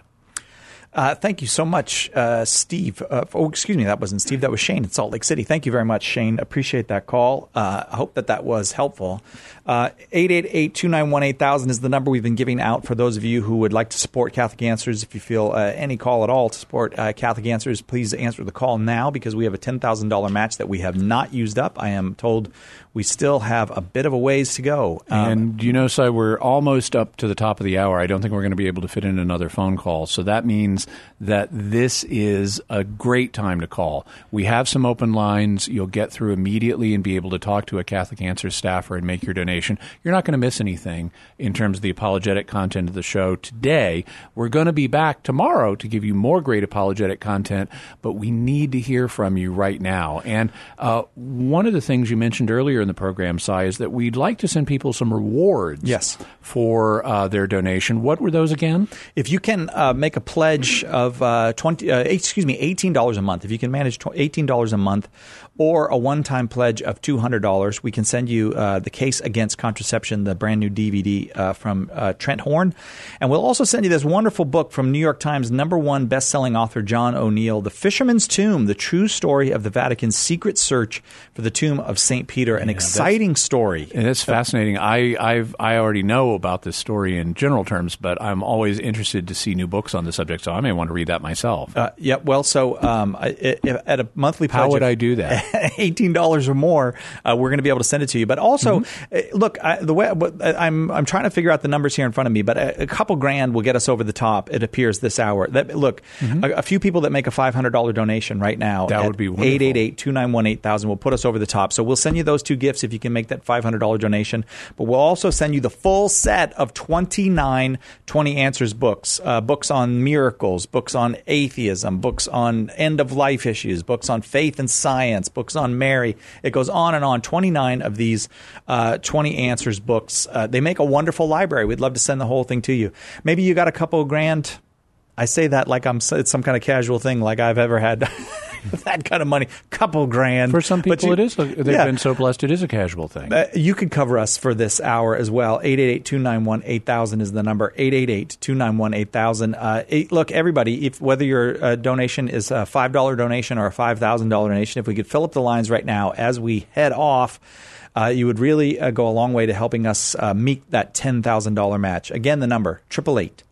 Uh, thank you so much, uh, Steve. Uh, oh, excuse me, that wasn't Steve. That was Shane in Salt Lake City. Thank you very much, Shane. Appreciate that call. Uh, I hope that that was helpful. Uh, eight eight eight, two nine one, eight thousand is the number we've been giving out for those of you who would like to support Catholic Answers. If you feel uh, any call at all to support uh, Catholic Answers, please answer the call now, because we have a ten thousand dollars match that we have not used up. I am told we still have a bit of a ways to go. Um, and you know, Si, we're almost up to the top of the hour. I don't think we're going to be able to fit in another phone call. So that means that this is a great time to call. We have some open lines. You'll get through immediately and be able to talk to a Catholic Answers staffer and make your donation. You're not going to miss anything in terms of the apologetic content of the show today. We're going to be back tomorrow to give you more great apologetic content, but we need to hear from you right now. And uh, one of the things you mentioned earlier in the program, Si, is that we'd like to send people some rewards yes. for uh, their donation. What were those again? If you can uh, make a pledge of uh, twenty, uh, excuse me, eighteen dollars a month, if you can manage eighteen dollars a month, or a one-time pledge of two hundred dollars, we can send you uh, the Case Against Contraception, the brand new D V D uh, from uh, Trent Horn. And we'll also send you this wonderful book from New York Times number one best-selling author John O'Neill, The Fisherman's Tomb, the true story of the Vatican's secret search for the tomb of Saint Peter, an yeah, exciting story. And it's fascinating. I I've, I already know about this story in general terms, but I'm always interested to see new books on the subject, so I may want to read that myself. Uh, yeah, well, so um, I, it, at a monthly pledge, how would I do that? eighteen dollars or more, uh, we're going to be able to send it to you. But also, mm-hmm. uh, look, I, the way I'm I'm trying to figure out the numbers here in front of me, but a, a couple grand will get us over the top, it appears, this hour. That, look, mm-hmm. a, a few people that make a five hundred dollars donation right now, that would be wonderful. eight eight eight, two nine one, eight thousand will put us over the top. So we'll send you those two gifts if you can make that five hundred dollars donation. But we'll also send you the full set of twenty-nine twenty Answers books, uh, books on miracles, books on atheism, books on end-of-life issues, books on faith and science, books on Mary. It goes on and on. twenty-nine of these uh, twenty Answers books. Uh, they make a wonderful library. We'd love to send the whole thing to you. Maybe you got a couple of grand. I say that like I'm it's some kind of casual thing, like I've ever had that kind of money. Couple grand. For some people, you, it is. They've yeah. been so blessed, it is a casual thing. Uh, you could cover us for this hour as well. eight eight eight, two nine one, eight thousand is the number. eight eight eight, two nine one, eight thousand. Uh, eight, look, everybody, if whether your uh, donation is a five dollar donation or a five thousand dollars donation, if we could fill up the lines right now as we head off, Uh, you would really uh, go a long way to helping us uh, meet that ten thousand dollars match. Again, the number, eight eight eight,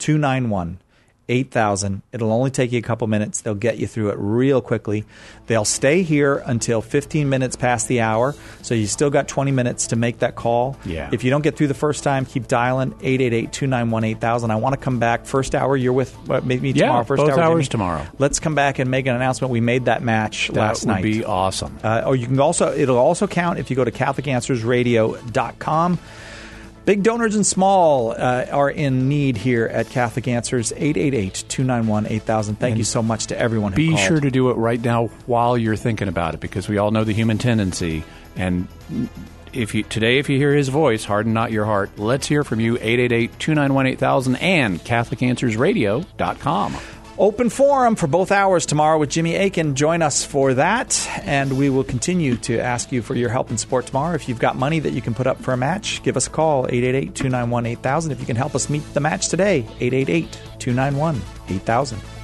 two nine one, eight thousand. It'll only take you a couple minutes. They'll get you through it real quickly. They'll stay here until fifteen minutes past the hour, so you still got twenty minutes to make that call. Yeah. If you don't get through the first time, keep dialing eight eight eight, two nine one, eight thousand. I want to come back. First hour, you're with uh, maybe Yeah, tomorrow. First both hour, hours Jimmy. tomorrow. Let's come back and make an announcement. We made that match That last would night. be awesome. Uh, or you can also, it'll also count if you go to Catholic Answers Radio dot com. Big donors and small uh, are in need here at Catholic Answers. eight eight eight, two nine one, eight thousand. Thank And you so much to everyone who Be called. sure to do it right now while you're thinking about it, because we all know the human tendency. And if you today, if you hear his voice, harden not your heart. Let's hear from you. eight eight eight, two nine one, eight thousand and Catholic Answers Radio dot com. Open forum for both hours tomorrow with Jimmy Akin. Join us for that, and we will continue to ask you for your help and support tomorrow. If you've got money that you can put up for a match, give us a call, eight eight eight, two nine one, eight thousand. If you can help us meet the match today, eight eight eight, two nine one, eight thousand.